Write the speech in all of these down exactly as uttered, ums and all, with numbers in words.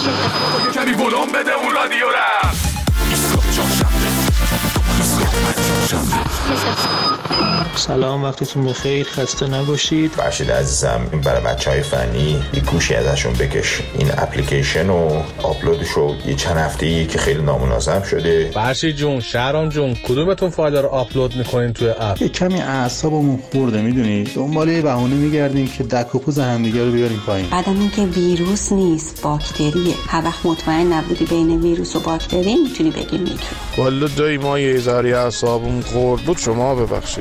کمی ولوم بده اون رادیو را. سلام، وقتتون بخیر، خسته نباشید. فرشید عزیزم، این برای بچهای فنی یک گوشی ازشون بکش. این اپلیکیشن و آپلودش رو یه چند هفته‌ای که خیلی نامناسب شده. فرشید جون، شهرام جون، کدومتون فایل رو آپلود میکنین توی اپ؟ یه کمی اعصابمون خورده، میدونی، دنبال یه بهونه میگردیم که دک و پوز همدیگه رو بیاریم پایین. بعدم این که ویروس نیست، باکتریه. هر وقت مطمئن نبودی بین ویروس و باکتری میتونی بگی میتونی. والا دایی ما یه ذره اعصابمون خورد بود، شما ببخشید.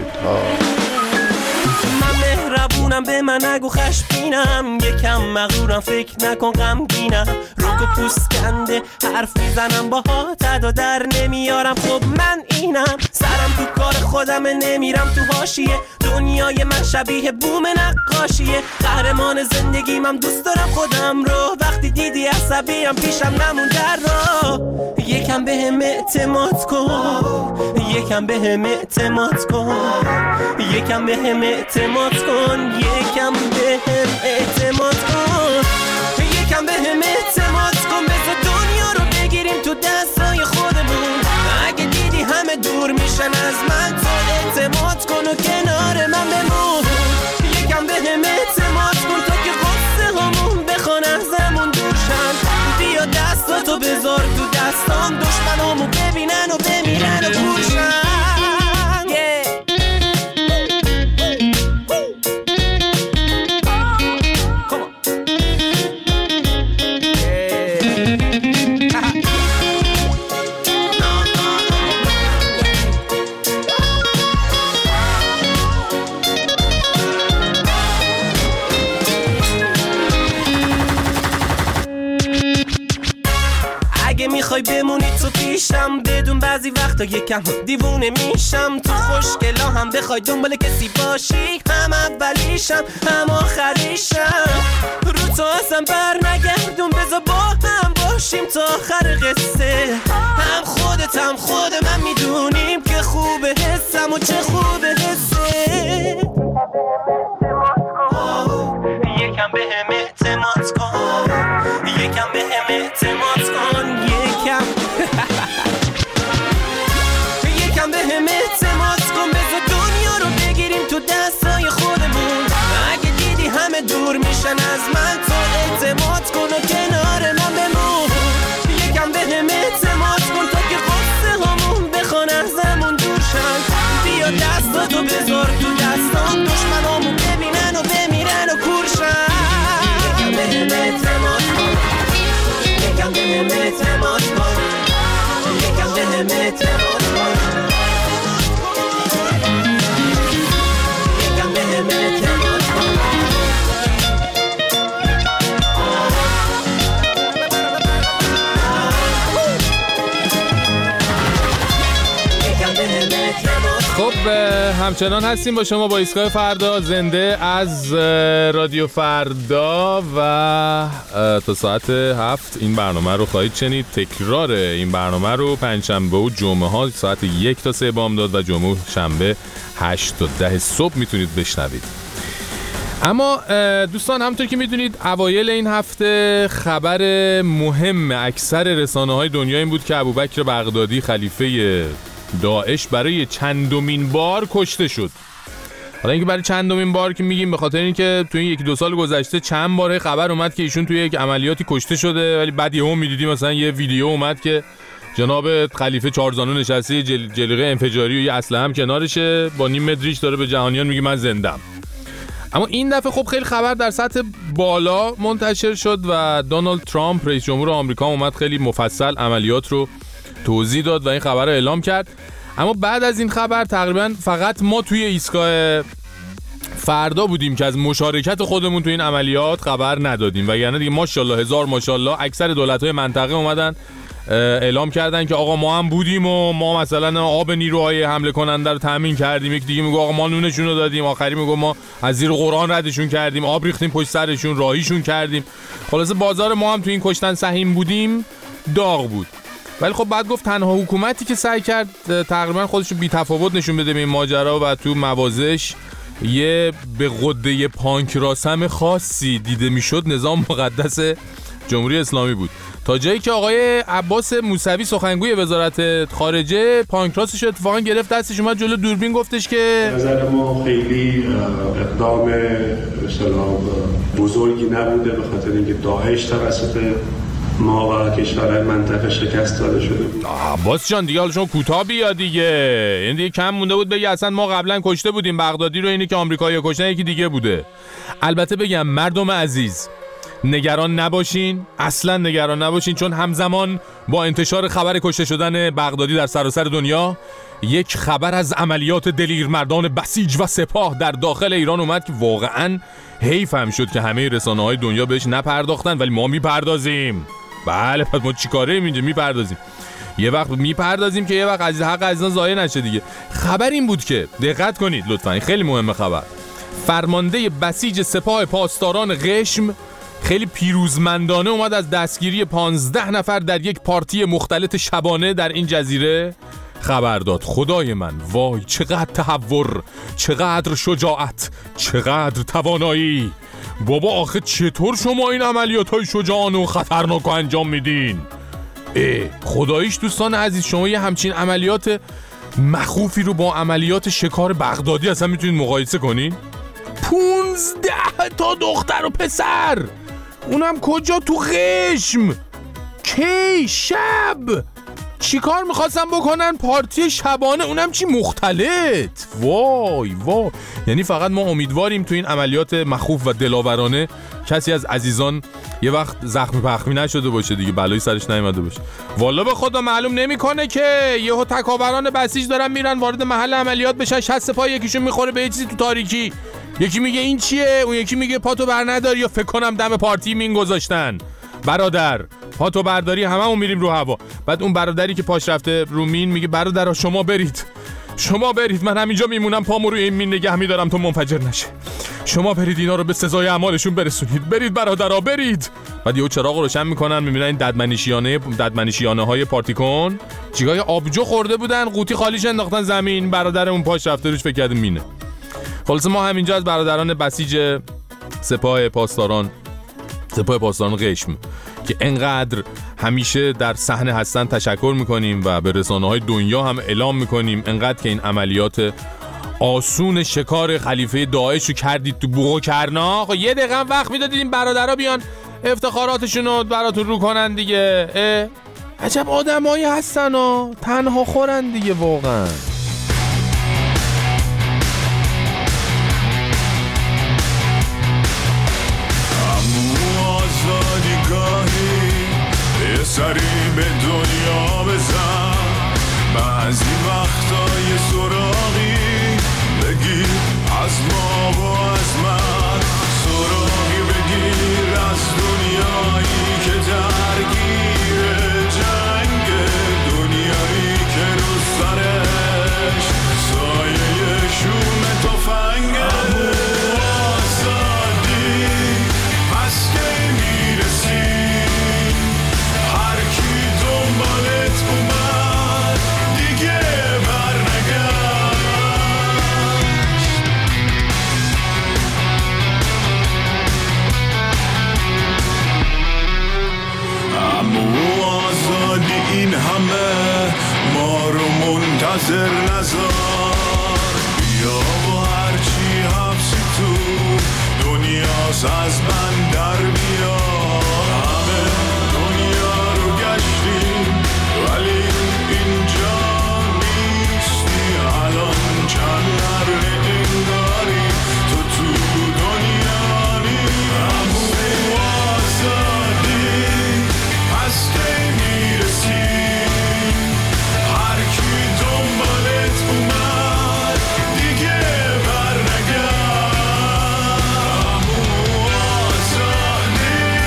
من مهربونم، به من نگو خشمگینم، یکم مغرورم، فکر نکن غمگینم، روکو پوست کنده حرف میزنم با هات و در نمیارم. خب من اینم، سرم تو کار خودم، نمیرم تو حاشیه، دنیای من شبیه بوم نقاشیه، قهرمان زندگیم، من دوست دارم خودم رو، وقتی دیدی عصبیم پیشم نمون در را. یکم بهم اعتماد کن، یکم بهم اعتماد کن، یکم بهم اعتماد کن، یکم بهم اعتماد کن، یکم بهم اعتماد کن، بذار دنیا رو بگیریم تو دستای خودمون. اگه دیدی همه دور میشن از من، تو اعتماد کن و کنار من بمون. یکم بهم اعتماد کن تا که قصه همون بخوان ازمون دورشن. بیا دستاتو بذار تو دستان، دشمنامو ببینن و بمیرن و پوشن. میخوای بمونی تو پیشم، بدون بعضی وقتا یکم دیوونه میشم. تو خوشگلا هم بخوای دنبال کسی باشی، هم اولیشم هم آخریشم. رو تو اصلا بر نگردون، بذار با هم باشیم تا آخر قصه. هم خودت هم خود من میدونیم که خوبه حسم و چه خوبه حسه. یکم بهم اعتماد کن، یکم بهم اعتماد کن، یکم یکم بهم اعتماد کن، بذار دنیا رو بگیریم تو دستای خودمون. اگه دیدی همه دور میشن از من، تو اعتماد کن و کنار من بمون. یکم بهم اعتماد کن تا که قصه همون بخوان ازمون دورشن. بیا دستاتو بذار تو دستان، دشمنامو ببینن و بمیرن و کورشن. یکم بهم اعتماد کن، یکم بهم اعتماد کن، یکم بهم اعتماد کن، یکم بهم اعتماد کن. خب همچنان هستیم با شما با ایستگاه فردا، زنده از رادیو فردا و تا ساعت هفت این برنامه رو خواهید شنید. تکرار این برنامه رو پنجشنبه و جمعه ها ساعت یک تا سه بامداد و جمعه و شنبه هشت تا ده صبح میتونید بشنوید. اما دوستان، همونطور که میدونید اوایل این هفته خبر مهم اکثر رسانه‌های دنیا این بود که ابوبکر بغدادی خلیفه داعش برای چندمین بار کشته شد. حالا اینکه برای چندمین بار که میگیم به خاطر اینکه تو این یکی دو سال گذشته چند باره خبر اومد که ایشون توی یک عملیاتی کشته شده، ولی بعد یهو میدیدیم مثلا یه ویدیو اومد که جناب خلیفه چهارزانو نشسته، جل... جلیقه انفجاری و یه اسلحه هم کنارشه، با نیم متر ریش داره به جهانیان میگه من زنده‌ام. اما این دفعه خب خیلی خبر در سطح بالا منتشر شد و دونالد ترامپ رئیس جمهور آمریکا اومد خیلی مفصل عملیات رو توضیح داد و این خبر رو اعلام کرد. اما بعد از این خبر تقریبا فقط ما توی ایستگاه فردا بودیم که از مشارکت خودمون توی این عملیات خبر ندادیم، و یعنی دیگه ماشاءالله هزار ماشاءالله اکثر دولت‌های منطقه اومدن اعلام کردن که آقا ما هم بودیم و ما مثلا آب نیروهای حمله کننده رو تامین کردیم. یک دیگه میگه آقا ما نونشون رو دادیم، آخری میگه ما از زیر قرآن ردشون کردیم، آب ریختیم پشت سرشون، راهیشون کردیم. خلاصه بازار ما هم تو این کشتن سهیم بودیم، داغ بود. ولی خب بعد گفت تنها حکومتی که سعی کرد تقریبا خودش رو بی‌تفاوت نشون بده به این ماجرا و تو موازش یه به قده پانکراسم خاصی دیده میشد، نظام مقدس جمهوری اسلامی بود، تا جایی که آقای عباس موسوی سخنگوی وزارت خارجه پانکراسش اتفاقا گرفت دستش، اومد جلو دوربین گفتش که نظر ما خیلی اقدام به اصطلاح بزرگی نبوده، به خاطر اینکه داعش توسط ما و کشورهای منطقه شکست داده شده. عباس جان دیگه حالا شما کوتاه بیا دیگه، این دیگه کم مونده بود بگی اصلا ما قبلا کشته بودیم بغدادی رو، اینی که آمریکایی‌ها کشتن یکی دیگه بوده. البته بگم مردم عزیز نگران نباشین، اصلا نگران نباشین، چون همزمان با انتشار خبر کشته شدن بغدادی در سراسر دنیا یک خبر از عملیات دلیرمردان بسیج و سپاه در داخل ایران اومد که واقعا حیف هم شد که همه رسانه‌های دنیا بهش نپرداختن، ولی ما میپردازیم. بله پس ما چیکاره ایم اینجا؟ میپردازیم. یه وقت میپردازیم که یه وقت عزیز حق عزیزان ضایع نشه دیگه. خبر این بود که دقت کنید لطفاً، خیلی مهمه خبر. فرمانده بسیج سپاه پاسداران قشم خیلی پیروزمندانه اومد از دستگیری پانزده نفر در یک پارتی مختلط شبانه در این جزیره خبر داد. خدای من، وای چقدر تحور، چقدر شجاعت، چقدر توانایی. بابا آخه چطور شما این عملیات های شجاعانه و خطرناک رو انجام میدین؟ اه خداییش دوستان عزیز، شما یه همچین عملیات مخوفی رو با عملیات شکار بغدادی اصلا میتونید مقایسه کنین؟ پونزده تا دختر و پسر، اونم کجا؟ تو قشم. کی؟ شب. چی کار میخواستن بکنن؟ پارتی شبانه، اونم چی مختلط. وای وای. یعنی فقط ما امیدواریم تو این عملیات مخوف و دلاورانه کسی از عزیزان یه وقت زخمی پخمی نشده باشه دیگه، بلایی سرش نیامده باشه. والا به خدا معلوم نمیکنه که یهو تکاوران بسیج دارن میرن وارد محل عملیات بشن، شست پای یکیشون میخوره به یه چیزی تو تاریکی، یکی میگه این چیه، اون یکی میگه پاتو بر نداری، یا فکر کنم دم پارتی مین گذاشتن. برادر پاتو برداری هممون میریم رو هوا. بعد اون برادری که پاش رفته رو مین میگه برادرها شما برید، شما برید، من همینجا میمونم پامو روی این مین نگه میدارم تا منفجر نشه. شما برید اینا رو به سزای اعمالشون برسونید، برید برادرها برید. بعد یهو چراغ روشن میکنن، میبینن این ددمنشیانه ددمنشیانه های پارتیکون چیگای آبجو خورده بودن، قوطی خالیش انداختن زمین، برادر اون پاش رفته روش فکر کرده مینه. خلاص ما همینجا از برادران بسیج سپاه پاسداران سپاه پاسداران قشم که انقدر همیشه در صحنه هستن تشکر میکنیم و به رسانه‌های دنیا هم اعلام میکنیم انقدر که این عملیات آسون شکار خلیفه داعش رو کردید تو بوق و کرنا. خب یه دقیقه وقت میدادید این برادرها بیان افتخاراتشون رو براتون رو کنن دیگه. اه؟ عجب آدمایی هستن ها، تنها خورن دیگه واقعا. سری به دنیا بزن، بعضی وقتا یه سراغی بگیر از ما و از من، سراغی بگیر از دنیایی که درگیر جنگ، دنیایی که رو سرش سایه شوم تفنگه. آزادی پس که میرسی دنبالت اومد دیگه برنگشت. اما آزادی این همه ما رو منتظر نذار، بیا و هرچی حبسی تو دنیاست از من در بیا. همه دنیا رو گشتیم ولی اینجا نیستی، الان چند قرن انگاری تو تو دنیا نیستی. اما آزادی پس که میرسی هر کی دنبالت اومد دیگه برنگشت. اما آزادی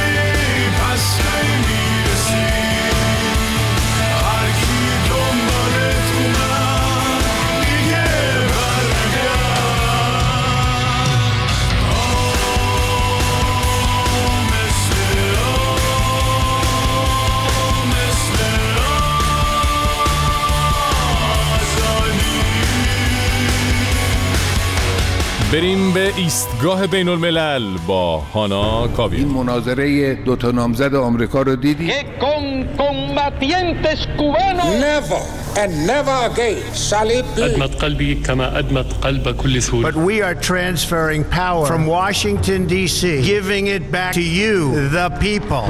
بریم به ایستگاه بین الملل با هانا کاوی. این مناظره دو تا نامزد آمریکا رو دیدی؟ Never and never again shall it be. أدمت قلبي كما أدمت قلب كل سوري. But we are transferring power from Washington D C, giving it back to you, the people.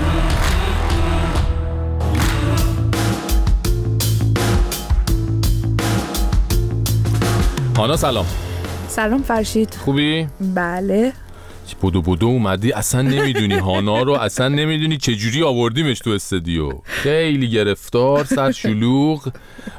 هانا سلام. سلام فرشید. خوبی؟ بله. بودو بودو اومدی، اصلا نمیدونی هانا رو، اصلا نمیدونی چجوری آوردیمش تو استودیو. خیلی گرفتار، سر شلوغ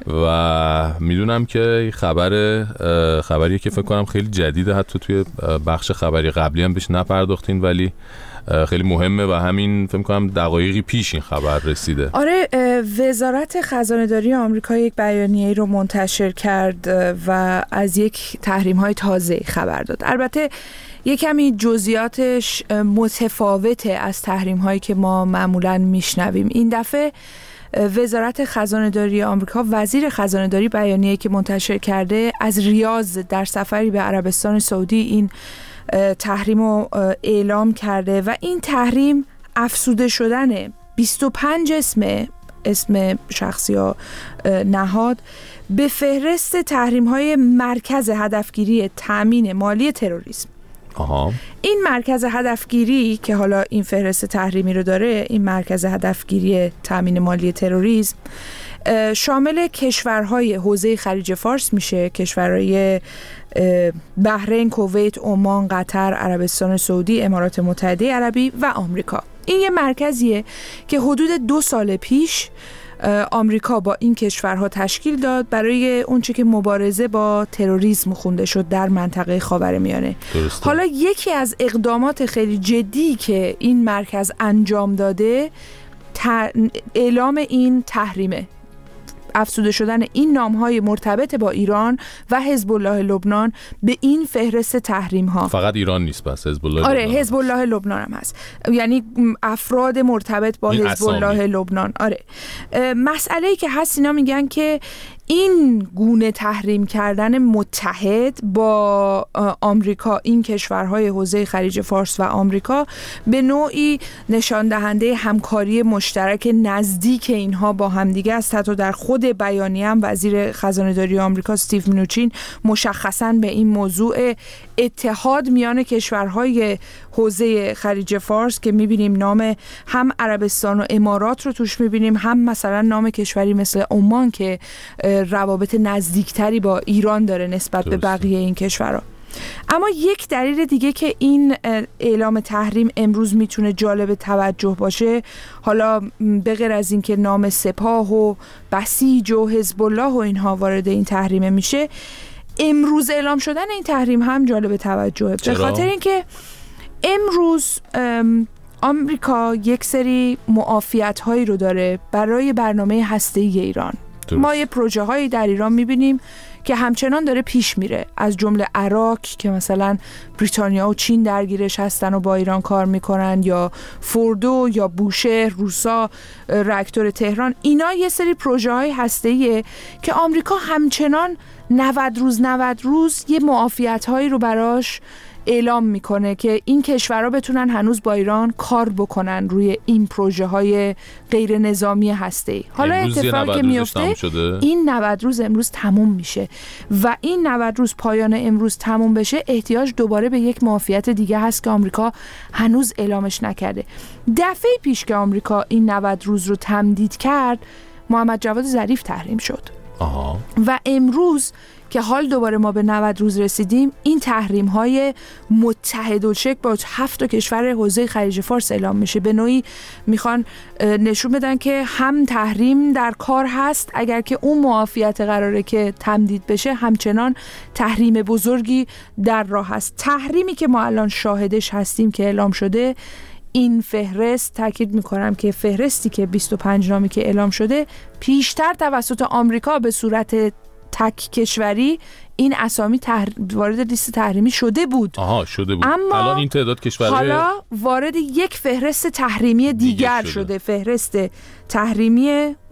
و میدونم که خبر خبریه که فکر کنم خیلی جدیده، حتی توی بخش خبری قبلی هم بهش نپرداختین ولی خیلی مهمه و همین فکر کنم دقایقی پیش این خبر رسیده. آره، وزارت خزانه‌داری آمریکا یک بیانیه رو منتشر کرد و از یک تحریم‌های تازه خبر داد. البته یک کمی جزئیاتش متفاوته از تحریم‌هایی که ما معمولاً میشنویم. این دفعه وزارت خزانه‌داری آمریکا، وزیر خزانه‌داری بیانیه‌ای که منتشر کرده از ریاض در سفری به عربستان سعودی این تحریم رو اعلام کرده و این تحریم افزوده شدن بیست و پنج اسم اسم شخصی یا نهاد به فهرست تحریم‌های مرکز هدفگیری تأمین مالی تروریسم. آها. این مرکز هدفگیری که حالا این فهرست تحریمی رو داره، این مرکز هدفگیری تأمین مالی تروریسم شامل کشورهای حوزه خلیج فارس میشه، کشورهای بحرین، کویت، عمان، قطر، عربستان سعودی، امارات متحده عربی و آمریکا. این یه مرکزیه که حدود دو سال پیش آمریکا با این کشورها تشکیل داد برای اونچه که مبارزه با تروریسم خونده شد در منطقه خاورمیانه. حالا یکی از اقدامات خیلی جدی که این مرکز انجام داده اعلام این تحریمه، افزوده شدن این نام‌های مرتبط با ایران و حزب الله لبنان به این فهرست تحریم ها. فقط ایران نیست، بس حزب الله آره لبنان حزب الله لبنان هم هست، یعنی افراد مرتبط با حزب الله لبنان. آره مسئله‌ای که هست اینا میگن که این گونه تحریم کردن متحد با آمریکا، این کشورهای حوزه خلیج فارس و آمریکا به نوعی نشان دهنده همکاری مشترک نزدیک اینها با همدیگه است. حتی در خود بیانیه هم وزیر خزانه‌داری آمریکا استیو منوچین مشخصاً به این موضوع اتحاد میان کشورهای حوزه خلیج فارس که میبینیم نام هم عربستان و امارات رو توش میبینیم، هم مثلا نام کشوری مثل عمان که روابط نزدیکتری با ایران داره نسبت درست. به بقیه این کشورها. اما یک دلیل دیگه که این اعلام تحریم امروز میتونه جالب توجه باشه، حالا به غیر از این که نام سپاه و بسیج و حزب الله و اینها وارد این تحریم میشه، امروز اعلام شدن این تحریم هم جالب توجهه. به خاطر اینکه امروز آمریکا یک سری معافیت هایی رو داره برای برنامه هسته‌ای ایران. درست. ما یه پروژه هایی در ایران میبینیم که همچنان داره پیش میره، از جمله عراق که مثلا بریتانیا و چین درگیرش هستن و با ایران کار میکنن، یا فوردو یا بوشهر، روسا، راکتور تهران. اینا یه سری پروژه های هسته‌ایه که آمریکا همچنان نود روز نود روز یه معافیت هایی رو براش اعلام میکنه که این کشورها بتونن هنوز با ایران کار بکنن روی این پروژه های غیر نظامی هسته‌ای. حالا اتفاقی که میفته این نود روز امروز تموم میشه و این نود روز پایان امروز تموم بشه، احتیاج دوباره به یک معافیت دیگه هست که آمریکا هنوز اعلامش نکرده. دفعه پیش که آمریکا این نود روز رو تمدید کرد، محمد جواد ظریف تحریم شد. آها. و امروز که حال دوباره ما به نود روز رسیدیم، این تحریم های متحدالشکل با هفت کشور حوزه خلیج فارس اعلام میشه. به نوعی میخوان نشون بدن که هم تحریم در کار هست، اگر که اون معافیت قراره که تمدید بشه، همچنان تحریم بزرگی در راه هست. تحریمی که ما الان شاهدش هستیم که اعلام شده، این فهرست، تاکید میکنم که فهرستی که بیست و پنج نامی که اعلام شده پیشتر توسط آمریکا به صورت تک کشوری این اسامی تحر... وارد لیست تحریمی شده بود. آها شده بود. اما الان این تعداد کشورهای حالا وارد یک فهرست تحریمی دیگر شده. شده. فهرست تحریمی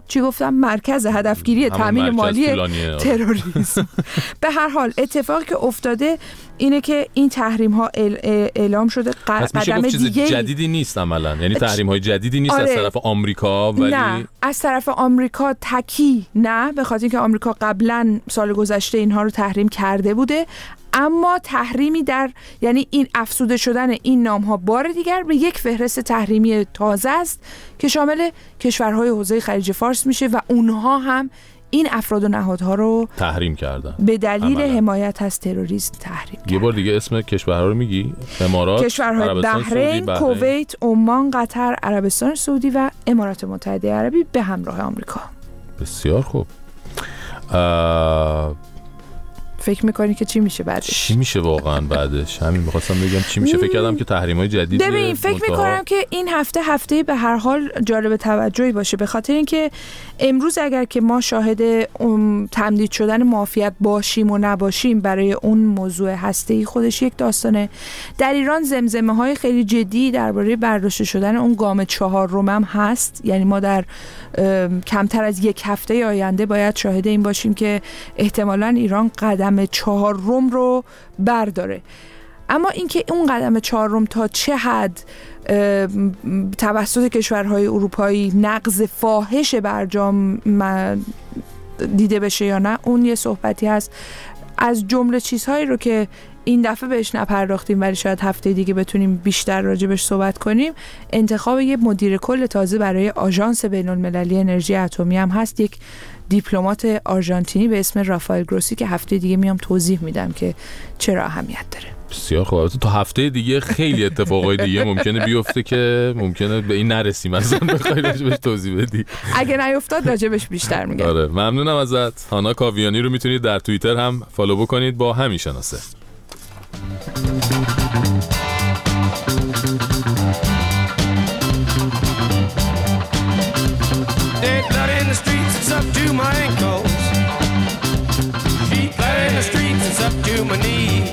چی گفتم مرکز هدفگیری تامین مالی تروریسم. به هر حال اتفاقی که افتاده اینه که این تحریم ها اعلام شده. قدم دیگه جدیدی نیست عملا، یعنی تحریم های جدیدی نیست. آره. از طرف آمریکا، ولی نه از طرف آمریکا تکی نه، به خاطر اینکه آمریکا قبلا سال گذشته اینها رو تحریم کرده بوده، اما تحریمی در یعنی این افزوده شدن این نام ها بار دیگر به یک فهرست تحریمی تازه است که شامل کشورهای حوزه خلیج فارس میشه و اونها هم این افراد و نهادها رو تحریم کردن به دلیل عملا. حمایت از تروریسم تحریم یه بار دیگه اسم کشورها رو میگی؟ امارات، کشورهای بحرین، کویت، عمان، قطر، عربستان سعودی و امارات متحده عربی به همراه آمریکا. بسیار خوب. اه... فکر میکنی که چی میشه بعدش؟ چی میشه واقعا بعدش؟ همین میخواستم بگم چی میشه. فکر کردم که تحریم‌های جدید. ببین فکر منتها... میکنم که این هفته هفته به هر حال جالب توجهی باشه، به خاطر اینکه امروز اگر که ما شاهد تمدید شدن معافیت باشیم و نباشیم برای اون موضوع هسته‌ای خودش یک داستانه. در ایران زمزمه های خیلی جدی درباره برداشته شدن اون گام چهارم هم هست، یعنی ما در کمتر از یک هفته آینده باید شاهد این باشیم که احتمالاً ایران قدم چهارم رو برداره. اما اینکه اون قدم چهارم تا چه حد توسط کشورهای اروپایی نقض فاحش برجام دیده بشه یا نه، اون یه صحبتی هست. از جمله چیزهایی رو که این دفعه بهش نپرداختیم ولی شاید هفته دیگه بتونیم بیشتر راجبش صحبت کنیم، انتخاب یه مدیر کل تازه برای آژانس بین‌المللی انرژی اتمی هم هست، یک دیپلمات آرژانتینی به اسم رافائل گروسی که هفته دیگه میام توضیح میدم که چرا اهمیت داره. بسیار خوب. تا هفته دیگه خیلی اتفاقای دیگه ممکنه بیفته که ممکنه به این نرسیم، اصلا بخوای راجبش توضیح بدی. اگه نیفتاد راجبش بیشتر میگم. آره ممنونم ازت. هانا کاویانی رو میتونید در توییتر هم فالو بکنید با همین شناسه. Up to my ankles, feet blood in the streets, it's up to my knees.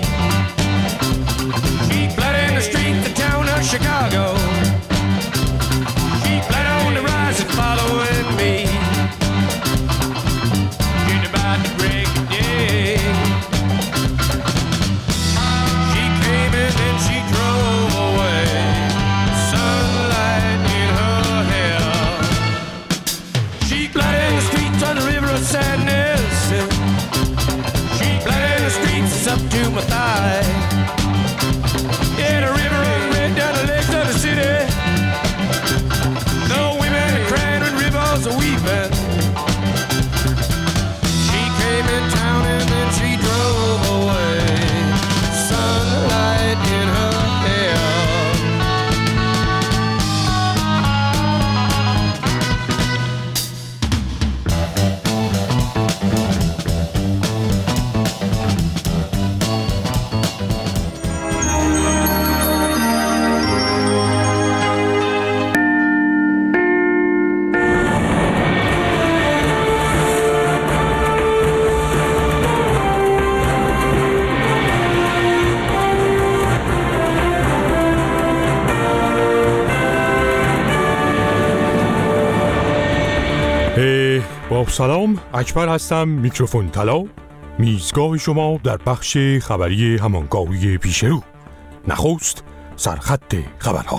Feet blood in the streets, the town of Chicago. Feet blood on the rise and following me. You're about to break a day. She came in and she drove away. Sunlight in her hair. She blood in the streets on the river of sadness. She blood in the streets, it's up to my thigh. Yeah, the river runs red down the legs of the city. No women are crying when rivers are weeping. She came in town and then she drove away. Sunlight in her hair. با سلام، اکبر هستم، میکروفون طلا، میزگاه شما در بخش خبری همانگاهی پیش رو. نخست سرخط خبرها.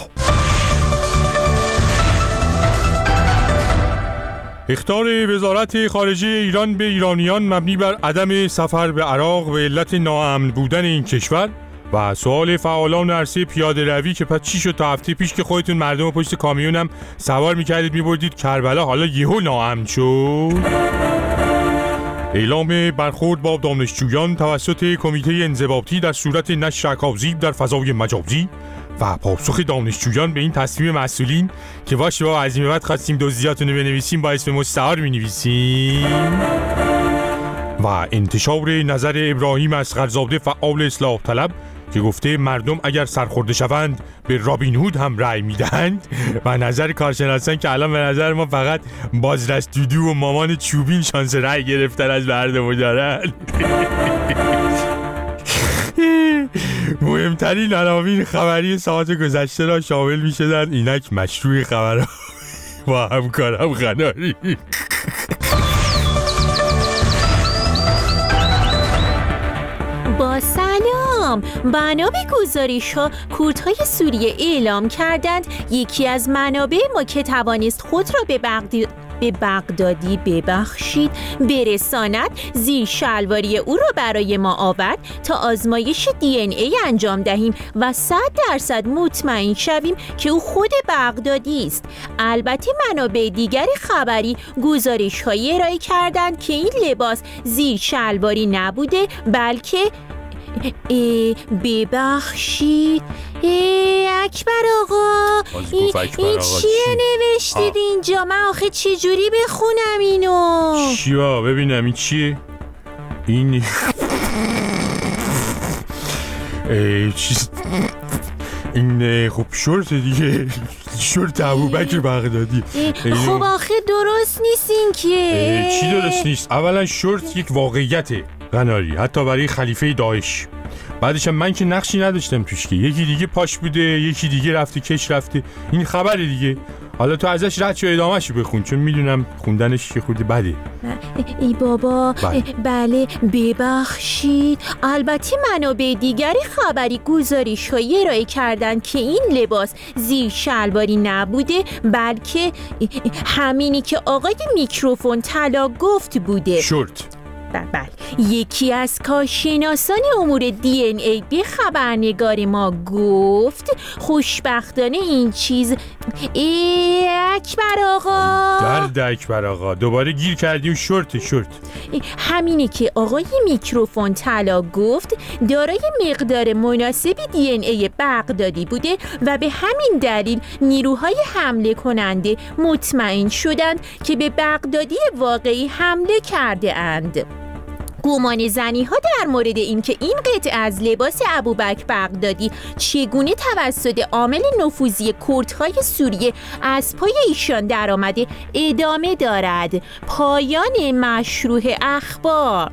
اخطار وزارت خارجه ایران به ایرانیان مبنی بر عدم سفر به عراق به علت ناامن بودن این کشور و سوال فعالان عرصه پیاده روی که پس چی شد تا هفته پیش که خودتون مردم پشت کامیون هم سوار میکردید میبردید کربلا حالا یهو ناامن شد. اعلام برخورد با دانشجویان توسط کمیته انضباطی در صورت نشر اکاذیب در فضای مجازی و پاسخ دانشجویان به این تصمیم مسئولین که باشه با از این به بعد خواستیم دزدیاتون رو بنویسیم با اسم مستعار مینویسیم. و انتشار نظر ابراهیم اصغرزاده فعال اصلاح طلب که گفته مردم اگر سرخورده شوند به رابین هود هم رأی میدهند و نظر کارشناسان که الان به نظر ما فقط بازرس دودو و مامان چوبین شانس رأی گرفتن از مردم دارن. مهمترین عناوین خبری ساعت گذشته را شامل می‌شدند اینک مشروع خبرها با همکارم قناری. با سلام. بنا به گزارش ها کردهای سوریه اعلام کردند یکی از منابع ما که توانست خود را به بغداد به بغدادی ببخشید برساند زیر شلواری او را برای ما آورد تا آزمایش دی ان ای انجام دهیم و صد درصد مطمئن شویم که او خود بغدادی است. البته منابع دیگر خبری گزارش هایی ارائه کردند که این لباس زیر شلواری نبوده بلکه ای ببخشید ای اکبر آقا این, این چیه نوشتید اینجا؟ من آخه چجوری بخونم اینو؟ چیا ببینم این چیه؟ این ای چیز این خب شورت دیگه، شورت ابوبکر بغدادی. خب آخه درست نیست این که. چی درست نیست؟ اولا شورت یک واقعیته قناری، حتی برای خلیفه داعش. بعدش من که نقشی نداشتم توش که، یکی دیگه پاش بوده، یکی دیگه رفته کش رفته، این خبره دیگه. حالا تو ازش رد شو ادامه‌شو بخون چون میدونم خوندنش یه خورده بده. ای بابا بله, بله ببخشید. البته منابع دیگری خبری گزارش هایی ارائه کردن که این لباس زیر شلواری نبوده بلکه همینی که آقای میکروفون طلا گفت بوده. شورت. بله یکی از کارشناسان امور دی ان ای به خبرنگار ما گفت خوشبختانه این چیز ای اکبر آقا درد اکبر آقا دوباره گیر کردی و شورت شورت همینه که آقای میکروفون طلا گفت دارای مقدار مناسبی دی ان ای بغدادی بوده و به همین دلیل نیروهای حمله کننده مطمئن شدند که به بغدادی واقعی حمله کرده اند. گمان زنی ها در مورد این که این قطعه از لباس ابوبکر بغدادی چگونه توسط عامل نفوذی کردهای سوریه از پای ایشان در آمده ادامه دارد. پایان مشروع اخبار.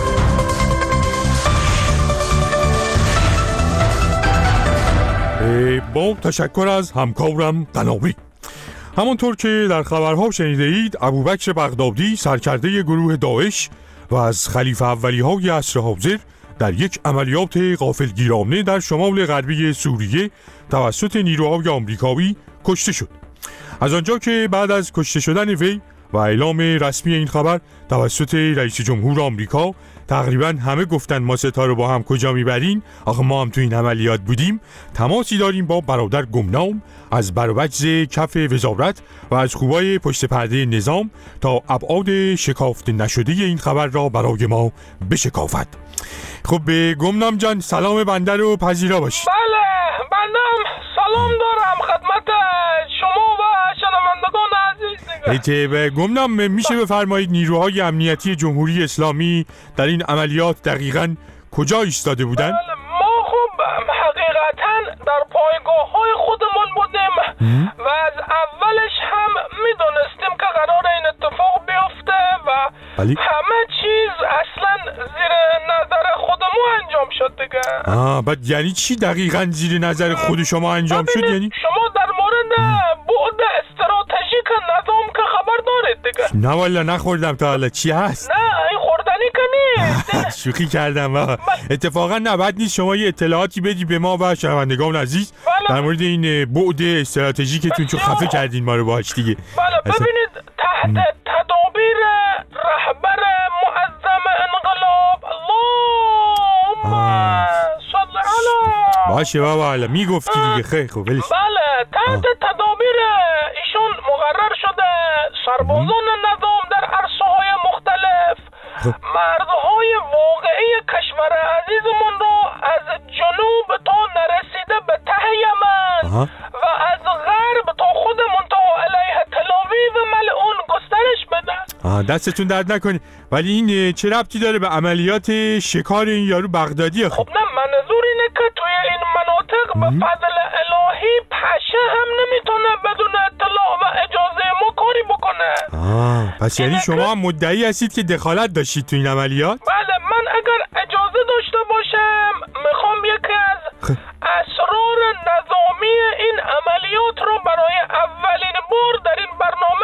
با تشکر از همکارم قناری. همانطور که در خبرها شنیده اید ابوبکر بغدادی سرکرده گروه داعش و از خلیفه اولی های عصر حاضر در یک عملیات غافلگیرانه در شمال غربی سوریه توسط نیروهای آمریکایی کشته شد. از آنجا که بعد از کشته شدن وی و اعلام رسمی این خبر توسط رئیس جمهور آمریکا تقریبا همه گفتن ما ستا رو با هم کجا میبرین، آخه ما هم تو این عملیات بودیم. تماسی داریم با برادر گمنام از بروجز کف وزارت و از خوبای پشت پرده نظام تا ابعاد شکافته نشده این خبر را برای ما بشکافد. خب به گمنام جان سلام بنده رو پذیرا باشید. بله بندم سلام دارم خدمت شما و شنوندگان عزیز دیگه. به گمنام میشه بفرمایید نیروهای امنیتی جمهوری اسلامی در این عملیات دقیقاً کجا ایستاده بودن؟ بله ما خب حقیقتاً در پایگاه های خودمون بودیم و از اولش هم میدونستیم که قرار این اتفاق بیفته و بلی؟ همه چیز اصلا زیر نظر خودمون انجام شد دیگه. آه بعد یعنی چی دقیقاً زیر نظر خود شما انجام شد؟ یعنی شما در مورد بعد استراتژیک نظام که خبر دارید دیگه؟ نه والا نخوردم تا حالا. چی هست؟ نه این خوردنی که نیست. شوخی کردم بابا. اتفاقا نباید نیست شما یه اطلاعاتی بدی به ما و شنوندگان عزیز در مورد این بعد استراتژیکتون چون خفه کردین ما رو باهاش دیگه. بله ببینید تحت تدابیر رهبر معظم انقلاب اللهم صل علی باشه بابا حالا میگفتی دیگه خیلی خوب. بله تحت تدابیر ایشون مقرر شده سربازان نظام در عرصه‌های مختلف مردهای واقعی کشور عزیزمون رو از جنوب تا نرسیده به ته یمن و از غرب تا خودمون تا علیه تلاویو ملعون گسترش بدن. آه دستتون درد نکنه. ولی این چه ربطی داره به عملیات شکار این یارو بغدادی؟ خب نه منظور اینه که توی این مناطق به فضل الهی پشه هم نمیتونه بدون اطلاع و اجازه ما کاری بکنه. آه پس یعنی شما هم مدعی هستید که دخالت داشتید تو این عملیات؟ بله من اگر اجازه داشته باشم میخوام یکی از اسرار نظامی این عملیات رو برای اولین بار در این برنامه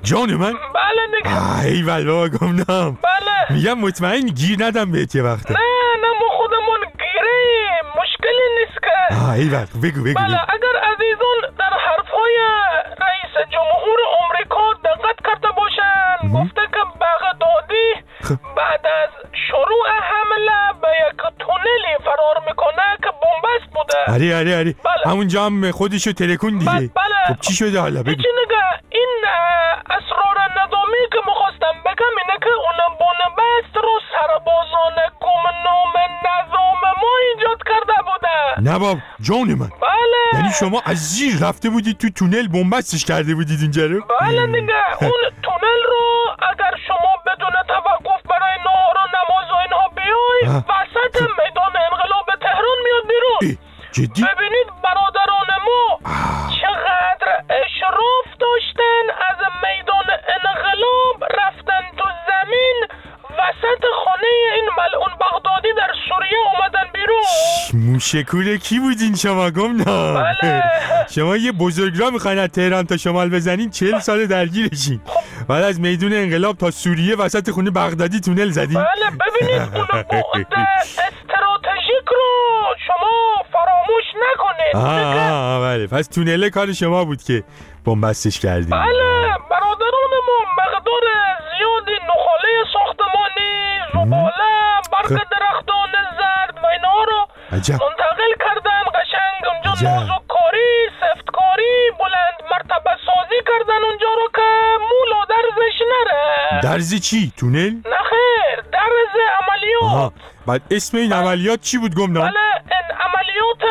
جان من؟ بله دیگه. ای بابا گمنام. بله. میگم مطمئن گیر ندم بهت یه وقته. نه نه ما خودمون گیریم، مشکلی نیست که. آه ای وقت بگو بگو. بله اگر عزیزان در حرفای رئیس جمهور آمریکا دقت کرده باشن، گفته که بغدادی بعد از شروع حمله به یک تونلی فرار میکنه که بنبست بوده. آره آره آره. بله. همونجا هم خودشو ترکون دیگه. بله. خب چی شده حالا بگو. چی نگه این اسرار نظامی که میخواستم بگم اینه که اون بنبست رو سربازان گمنام نظام ما ایجاد کرده بوده. نه باب جان من. بله. یعنی شما از زیر رفته بودید تو تونل بنبستش کرده بودید اینجا رو؟ بله دیگه. اون تونل رو اگر شما بدون توقف برای نهار و نماز و اینها بیای وسط میدان انقلاب تهران میاد بیرون. جدی؟ ببینید برادران ما چقدر اشراف داشتن، از میدان انقلاب رفتن تو زمین وسط خانه این ملعون بغدادی در سوریه اومدن بیرون. موشکور کی بودین شما گمنا؟ بله. شما یه بزرگراه میخواین از تهران تا شمال بزنین، چهل سال درگیرشین. بعد از میدون انقلاب تا سوریه وسط خونه بغدادی تونل زدین. بله ببینید اون بعد استراتژیک رو شما فراموش نکنید. آه آه بله، پس تونل کار شما بود که بنبستش کردین. بله برادران ما مقدار زیادی نخاله ساختمانی، زباله، برگ درختان زرد و اینا رو عجب. منتقل کردن، قشنگ اونجا نازک کاری، سفت کاری، بلند مرتبه سازی کردن اونجا رو که مولا درزش نره. درز چی؟ تونل؟ نخیر درز عملیات. آها. بعد اسم این عملیات چی بود گمنا؟ بله این عملیات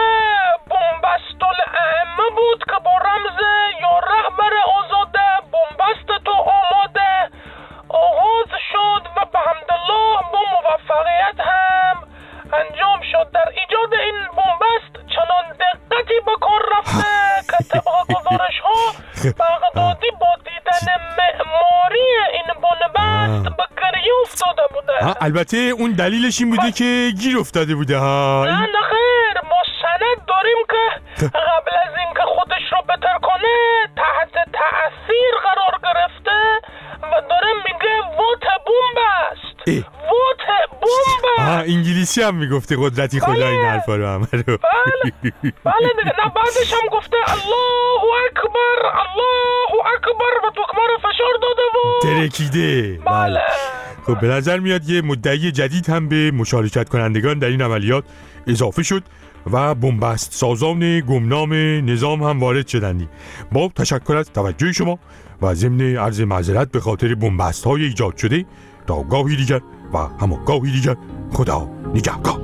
بنبست الائمه بود که با رمز یا رهبر آزاده بنبست تو آماده آغاز شد و به حمدالله با موفقیت هم انجام شد. در ایجاد این بنبست چنان دقتی به کار رفته که طبق گزارش ها بغدادی با دیدن معماری این بنبست به گریه افتاده بوده. البته اون دلیلش این بوده که گیر افتاده بوده ها. نه نخیر ما سند داریم که قبل از اینکه خودش رو بتر کنه تحت تأثیر قرار گرفته و داره میگه وات بومبست، وات بومبست. آه انگلیسی هم میگفته قدرتی خدا این حرفا رو همه رو. بله بله دیگه. نه بعدش هم گفته الله اکبر الله اکبر و دکمه رو فشار داده و ترکیده. بله. خب به نظر میاد یه مدعی جدید هم به مشارکت کنندگان در این عملیات اضافه شد و بنبست سازان گمنام نظام هم وارد شدندی. با تشکر از توجه شما و ضمن عرض معذرت به خاطر بنبست های ایجاد شده، تا گاهی دیگر و همون گاهی دیگر خدا نگهدار.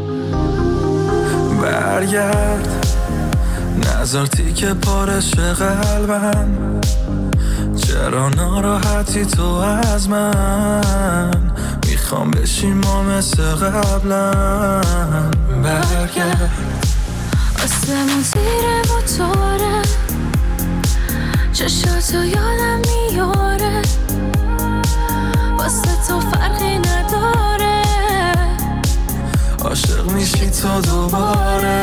برگرد نظر تیکه پارش قلبم، چرا ناراحتی تو از من؟ میخوام بشیم ما مثل قبلم. برگرد آسمون زیر موتوره، چشاتو یادم میاره، واسه تو فرقی نداره، عاشق میشی تو دوباره.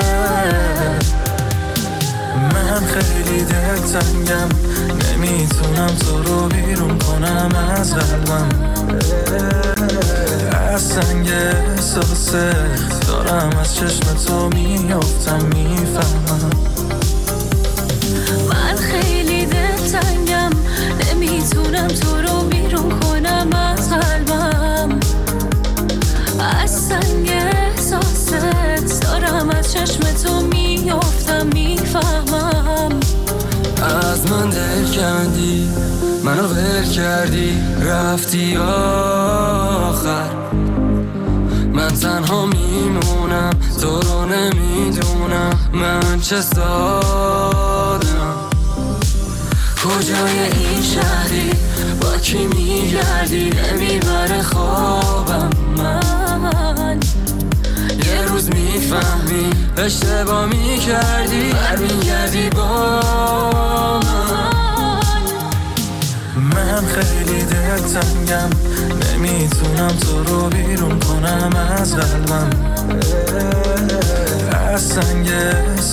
من خیلی دلتنگم، نمیتونم تو رو بیرون کنم از قلبم. از سنگ احساسه دارم از چشم تو میافتم میفهمم. من خیلی دلتنگم، نمیتونم تو رو بیرون کنم از قلبم. از سنگ احساست دارم از چشم تو میافتم میفهمم. از من دل کندی، منو ول کردی، رفتی آخر. من تنها میمونم، تو رو نمیدونم من چه سادم. کجای این شهری، با کی میگردی، نمیبره خوابم. من یه روز میفهمی اشتباه میکردی، برمیگردی با من. من خیلی دلتنگم، نمیتونم تو رو بیرون کنم از قلبم. از سنگ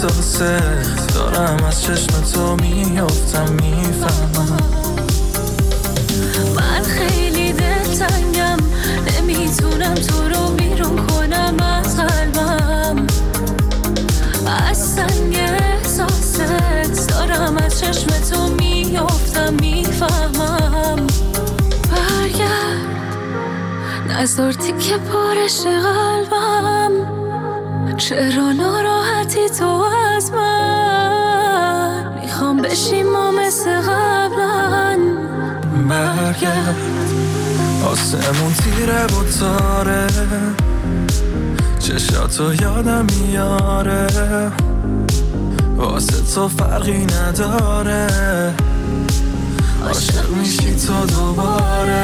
احساسه دارم از چشم تو میافتم میفهمم. من خیلی دلتنگم نمیتونم تو رو بیرون کنم از قلبم از سنگ احساست دارم از چشم تو میافتم میفهمم برگرد نزار تیکه پارش قلبم چرا ناراحتی تو از من میخوام بشیم ما مثل قبلن برگرد آسمون تیره و تاره چشاتو یادم میاره واسه تو فرقی نداره عاشق میشی تو دوباره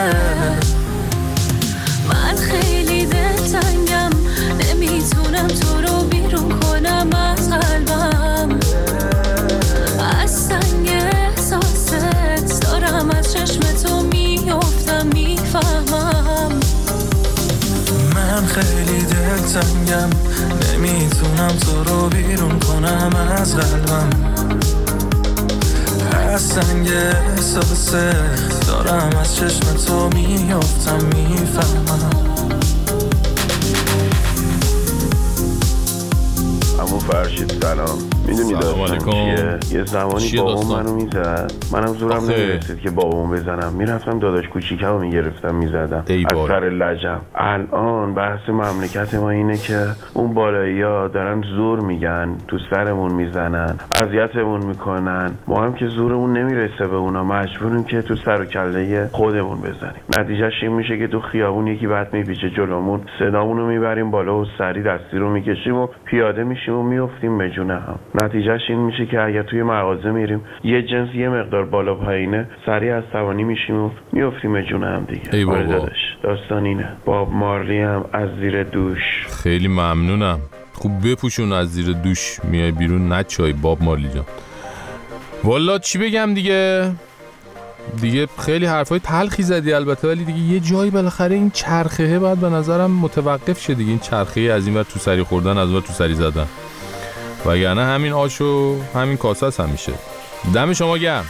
من خیلی دلتنگم نمیتونم تو رو بیرون کنم از قلبم از سنگ احساست دارم از چشم تو میافتم میفهمم من خیلی دلتنگم نمیتونم تو رو بیرون کنم از قلبم از سنگ احساسه دارم از چشم تو میافتم میفهمم عمو فرشید سلام. میدونی داستان چیه؟ یه زمانی بابام منو میزد، منم زورم نمیرسید که بابامو بزنم، میرفتم داداش کوچیکمو میگرفتم میزدم از سر لجم. الان بحث مملکت ما اینه که اون بالایی‌ها دارن زور میگن، تو سرمون میزنن، اذیتمون میکنن، ما هم که زورمون نمیرسه به اونا مجبوریم که تو سر و کله خودمون بزنیم. نتیجهش این میشه که تو خیابون یکی بعد میپیچه جلومون، صدامونو میبریم بالا و سری دستی رو میکشیم و پیاده میشیم و میافتیم به جون هم. نتیجهش این میشه که اگه توی مغازه میریم یه جنس یه مقدار بالا پایینه سریع از توانی میشیم و میافتیم به جون هم دیگه. ای بابا. داستان اینه. باب مارلی هم از زیر دوش. خیلی ممنونم. خوب بپوشون از زیر دوش میای بیرون نچای باب مارلی جان. والا چی بگم دیگه دیگه خیلی حرفای تلخی زدی البته، ولی دیگه یه جایی بالاخره این چرخه باید به نظرم متوقف شه دیگه. این چرخه از این ور تو سری خوردن از اون ور تو سری زدن، وگرنه همین آش و همین کاسه است همیشه. دم شما گرم.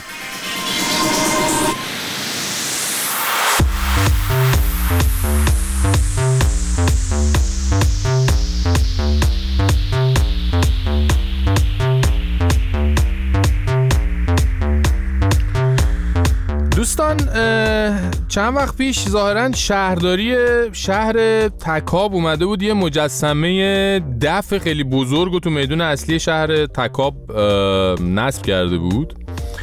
دوستان چند وقت پیش ظاهراً شهرداری شهر تکاب اومده بود یه مجسمه دف خیلی بزرگ و تو میدون اصلی شهر تکاب نصب کرده بود.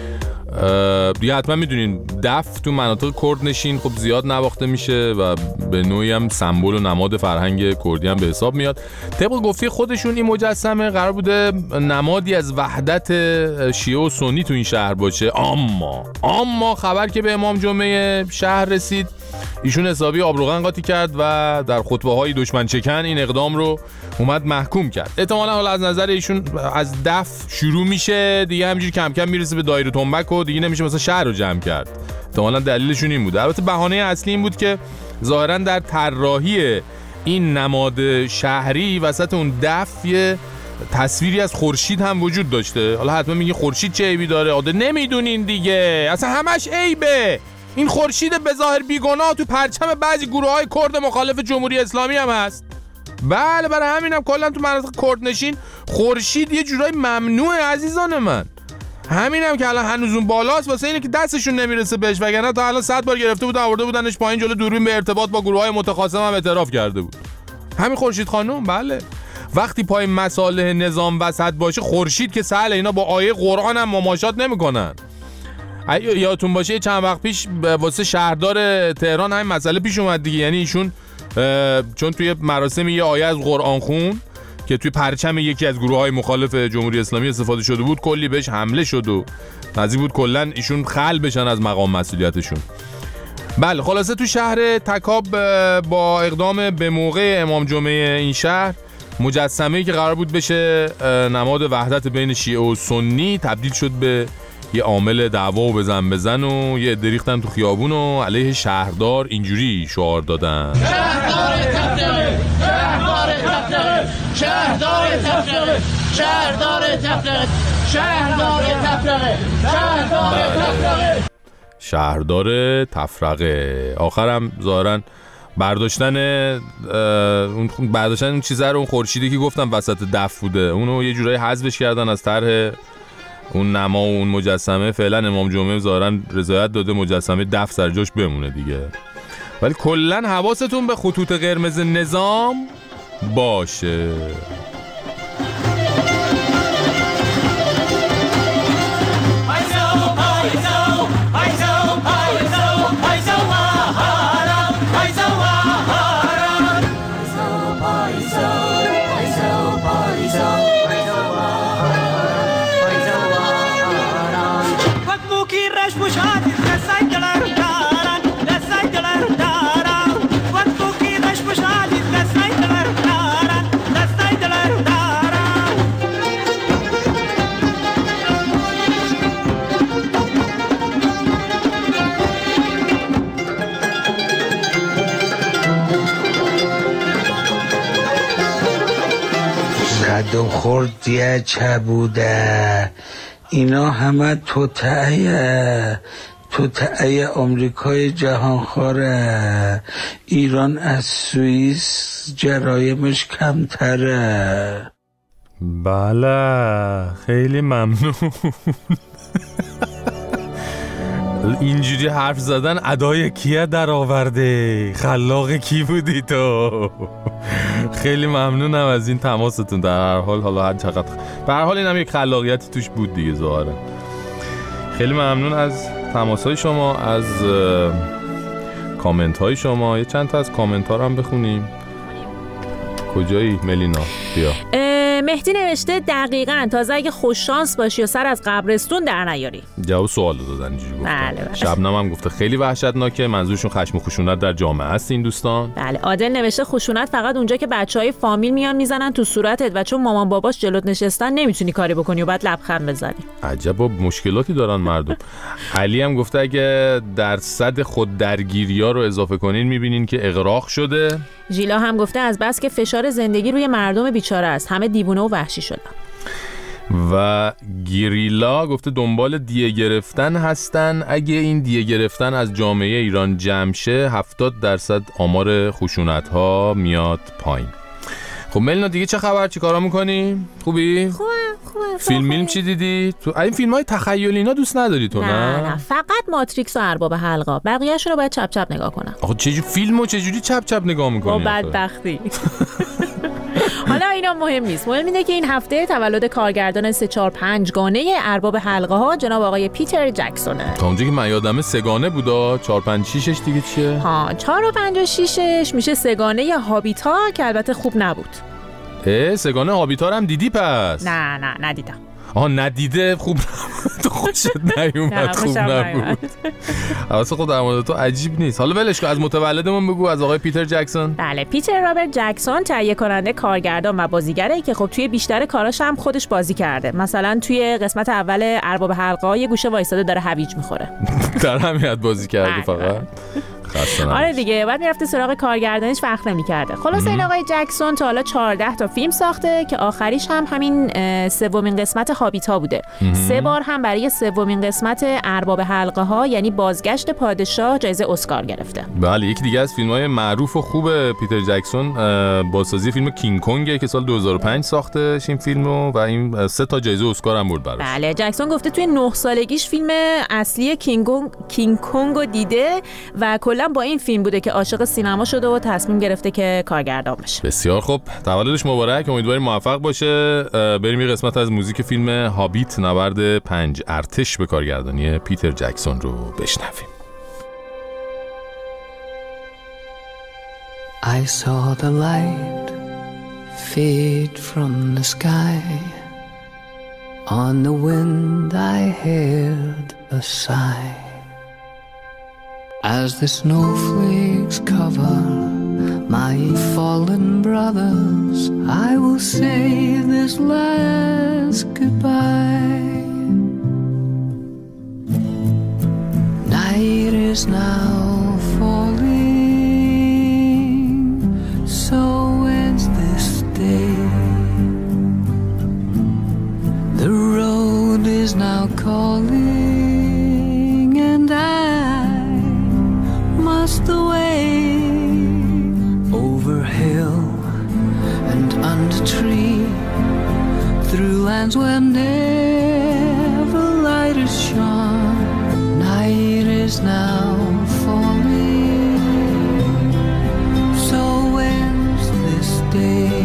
دیگه حتما میدونین دف تو مناطق کرد نشین خب زیاد نواخته میشه و به نوعی هم سمبل و نماد فرهنگ کردی هم به حساب میاد. طبق گفته خودشون این مجسمه قرار بوده نمادی از وحدت شیعه و سنی تو این شهر باشه، اما اما خبر که به امام جمعه شهر رسید ایشون حسابی آبروغن قاطی کرد و در خطبه های دشمن چکن این اقدام رو اومد محکوم کرد. احتمالاً حالا از نظر ایشون از دف شروع میشه دیگه همینجوری کم کم میرسه به دایره تنبک و دیگه نمیشه مثلا شهر رو جمع کرد. احتمالاً دلیلشون این بود. البته بهانه اصلی این بود که ظاهراً در طراحی این نماد شهری وسط اون دف یه تصویری از خورشید هم وجود داشته. حالا حتما میگه خورشید چه عیبی داره؟ عاده نمیدونین دیگه، اصلا همش عیبه. این خورشید به ظاهر بیگناه تو پرچم بعضی گروه‌های کرد مخالف جمهوری اسلامی هم هست. بله برای همینم کلا تو مناطق کرد نشین خورشید یه جورایی ممنوعه عزیزان من. همینم که الان هنوز اون بالاست واسه اینه که دستشون نمیرسه بهش، وگرنه تا الان صد بار گرفته بودن آورده بودنش پایین جلو دوربین به ارتباط با گروه‌های متخاصم هم اعتراف کرده بود. همین خورشید خانم. بله وقتی پای مصالح نظام وسط باشه خورشید که سهل اینا با آیه قرآن هم مماشات نمیکنن. یادتون باشه چند وقت پیش واسه شهردار تهران همین مسئله پیش اومد دیگه، یعنی ایشون چون توی مراسم یه آیه از قرآن خون که توی پرچم یکی از گروه‌های مخالف جمهوری اسلامی استفاده شده بود کلی بهش حمله شد و نزدیک بود کلا ایشون خل بشن از مقام مسئولیتشون. بله خلاصه تو شهر تکاب با اقدام به موقع امام جمعه این شهر مجسمه‌ای که قرار بود بشه نماد وحدت بین شیعه و سنی تبدیل شد به یه عامل دعوا و بزن بزن و یه عده ریختن تو خیابون و علیه شهردار اینجوری شعار دادن: شهردار تفرقه، شهردار تفرقه، شهردار تفرقه، شهردار تفرقه، شهردار تفرقه، شهردار تفرقه. شهردار تفرقه. آخرم ظاهرا برداشتن اون برداشتن اون چیزا رو، اون خورشیدی که گفتم وسط دف بوده، اونو یه جورایی حذفش کردن از طرح اون نما و اون مجسمه. فعلا امام جمعه ظاهرا رضایت داده مجسمه دف سر جاش بمونه دیگه. ولی کلا حواستون به خطوط قرمز نظام باشه. دو خوردیه چه بوده اینا همه توطئه توطئه آمریکای جهانخواره. ایران از سوئیس جرایمش کمتره. بله خیلی ممنون. اینجوری حرف زدن ادای کیه در آورده؟ خلاق کی بودی تو؟ خیلی ممنونم از این تماستون. در هر حال حالا هر چقدر به هر حال اینم یک خلاقیتی توش بود دیگه ظاهرا. خیلی ممنون از تماس‌های شما، از کامنت‌های شما. یه چند تا از کامنت‌ها رو هم بخونیم. کجایی ملینا؟ بیا. مهدی نوشته دقیقاً تازه اگه خوش شانس باشی و سر از قبرستون در نیاری. جواب سوال دادن اینجوری گفتن. بله بله. شبنم هم گفته خیلی وحشتناکه، منظورشون خشم و خشونت در جامعه است این دوستان. بله. عادل نوشته خشونت فقط اونجا که بچهای فامیل میان میزنن تو صورتت و چون مامان باباش جلوت نشستن نمیتونی کاری بکنی و بعد لبخند بزنی. عجبا مشکلاتی دارن مردم. علی هم گفته اگه درصد خود درگیری‌ها رو اضافه کنین میبینین که اغراق شده. ژیلا هم گفته از بس که فشار زندگی روی مردم بیچاره است، همه دیوونه و وحشی شدن. و گریلا گفته دنبال دیه گرفتن هستن، اگه این دیه گرفتن از جامعه ایران جمع شه هفتاد درصد آمار خشونت ها میاد پایین. خب ملینا دیگه چه خبر؟ چی کارا میکنی؟ خوبی؟ خوبه خوبه. فیلم میلم چی دیدی؟ تو این فیلم های تخیلی اینا دوست نداری تو؟ نه نه نه فقط ماتریکس و ارباب حلقا، بقیه‌شون رو باید چپ چپ نگاه کنم. آخه چه فیلمو چه جوری چپ چپ نگاه میکنی؟ با بدبختی. حالا اینا مهم نیست، مهم اینه که این هفته تولد کارگردان سه چهار پنج گانه ارباب حلقه ها جناب آقای پیتر جکسونه. تا اونجا که من یادمه سه گانه بودا، چهار پنج ششش دیگه چیه؟ ها چهار و پنج و ششش میشه سه گانه هابیتا که البته خوب نبود. اه سه گانه هابیتا هم دیدی پس؟ نه نه ندیدم. آها ندیده خوب نبود. تو خوشت نیومد خوب نبود. واسه خود در مورد تو عجیب نیست. حالا ولش کن، از متولدمون بگو، از آقای پیتر جکسون. بله پیتر رابرت جکسون تهیه کننده، کارگردان و بازیگره که خب توی بیشتر کاراش هم خودش بازی کرده. مثلا توی قسمت اول ارباب حلقه‌ها یه گوشه وایساده داره هویج میخوره. در همین بازی کرده فقط. آره دیگه، بعد میرفته سراغ کارگردانیش وقت نمی‌کرده. خلاصه این آقای جکسون تا حالا چهارده تا فیلم ساخته که آخریش هم همین سومین قسمت هابیتا بوده. سه بار هم برای سومین قسمت ارباب حلقه ها یعنی بازگشت پادشاه جایزه اسکار گرفته. بله یکی دیگه از فیلم‌های معروف و خوب پیتر جکسون بازسازی فیلم کینگ کنگ که سال دو هزار و پنج ساختش این فیلمو و این سه تا جایزه اسکار هم برد براش. بله جکسون گفته توی نه سالگیش فیلم اصلی کینگ کینگ کنگو دیده و کلا با این فیلم بوده که عاشق سینما شده و تصمیم گرفته که کارگردان بشه. بسیار خوب، تولدش مبارک، امیدواریم موفق باشه. بریم یه قسمت از موزیک فیلم هابیت نبرد پنج ارتش به کارگردانی پیتر جکسون رو بشنویم. I saw the light fade from the sky. On the wind I heard a sigh. As the snowflakes cover my fallen brothers, I will say this last goodbye. Night is now falling, so ends this day. The road is now calling, and I lands where never light is shone. Night is now falling. So when's this day?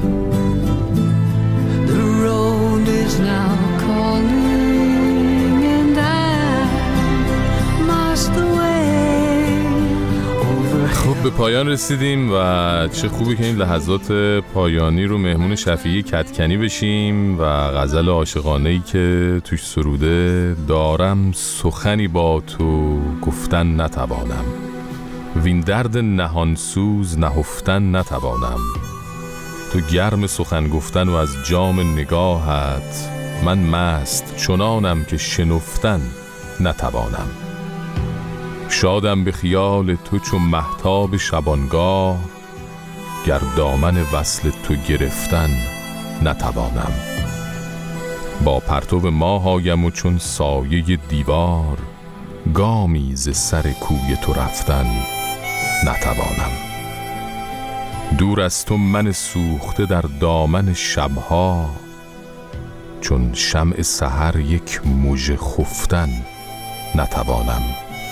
The road is now calling, and I must away. خب به پایان رسیدیم و چه خوبه که این لحظات پایانی رو مهمون شفیعی کدکنی بشیم و غزل عاشقانه‌ای که توش سروده دارم سخنی با تو گفتن نتوانم، وین درد نهانسوز نهفتن نتوانم، تو گرم سخن گفتن و از جام نگاهت، من مست چنانم که شنفتن نتوانم. شادم به خیال تو چون مهتاب شبانگاه، گر دامن وصل تو گرفتن نتوانم. با پرتو ماه آیم و چون سایه دیوار، گامی ز سر کوی تو رفتن نتوانم. دور از تو من سوخته در دامن شبها، چون شمع سحر یک مژه خفتن نتوانم.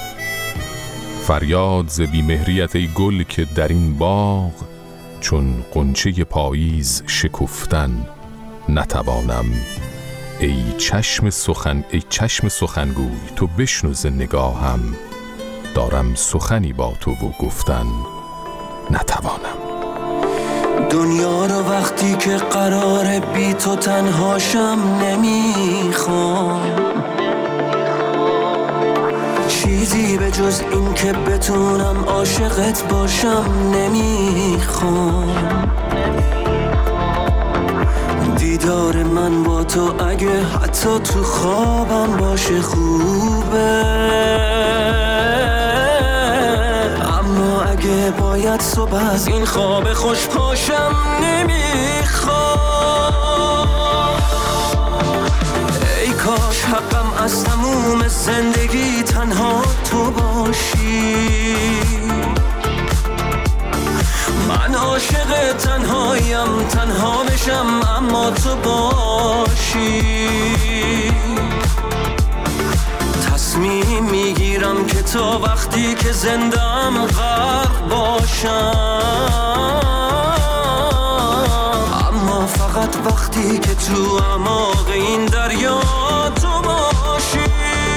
فریاد ز بی‌مهریت ای گل که در این باغ، چون غنچه پاییز شکفتن نتوانم. ای چشم سخن ای چشم سخنگوی تو بشنو ز نگاهم، دارم سخنی با تو و گفتن نتوانم. دنیا رو وقتی که قراره بی تو تنهاشم نمیخوام، چیزی به جز این که بتونم عاشقت باشم نمیخوام. دیدار من با تو اگه حتی تو خوابم باشه خوبه، اما اگه باید صبح از این خواب خوش پاشم نمیخوام. ای کاش حقم از تموم زندگی تنها تو باشی، من عاشق تنهایم تنها بشم اما تو باشی. تصمیم میگیرم که تا وقتی که زندم غرق باشم، اما فقط وقتی که تو اعماق این دریا تو باشی.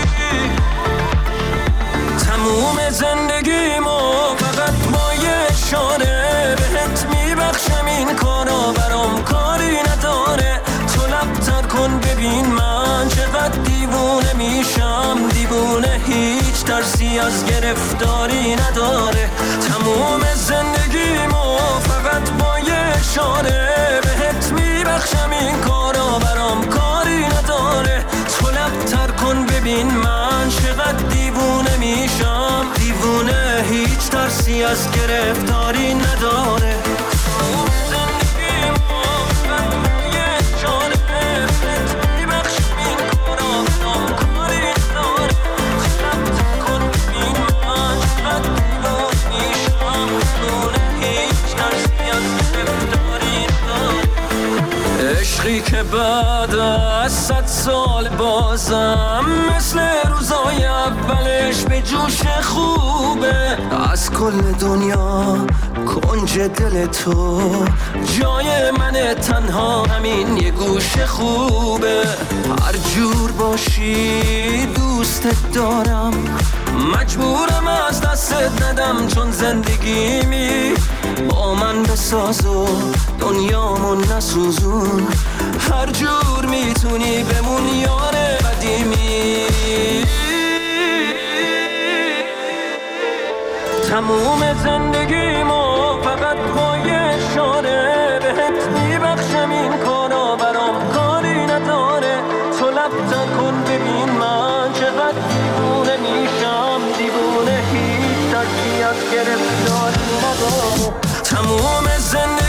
تموم زندگیمو فقط با یه اشاره بهت میبخشم، این کارا برام کاری نداره. تو لب‌تر کن ببین من چقدر دیوونه میشم، دیوونه هیچ ترسی از گرفتاری نداره. تموم زندگیمو فقط با یه اشاره بهت میبخشم، این کارا برام کاری نداره. تو لب‌تر کن ببین من چقدر دیوونه میشم، دیوونه هیچ ترسی از گرفتاری نداره. عشقی که بعد از صد سال بازم مثل روزای اولش به جوش خوبه. از کل دنیا کنج دل تو جای من تنها همین یه گوش خوبه. هر جور باشی دوستت دارم، مجبورم از دستت ندم، چون زندگیمی با من بساز و دنیامون نسوزون. هر جور میتونی بمون یار قدیمی. تموم زندگیمو فقط با یه اشاره بهت میبخشم، این کارا برام کاری نداره. تو لب‌تر کن ببین من چقدر دیوونه میشم، دیوونه هیچ ترسی از گرفتاری نداره. تموم زندگی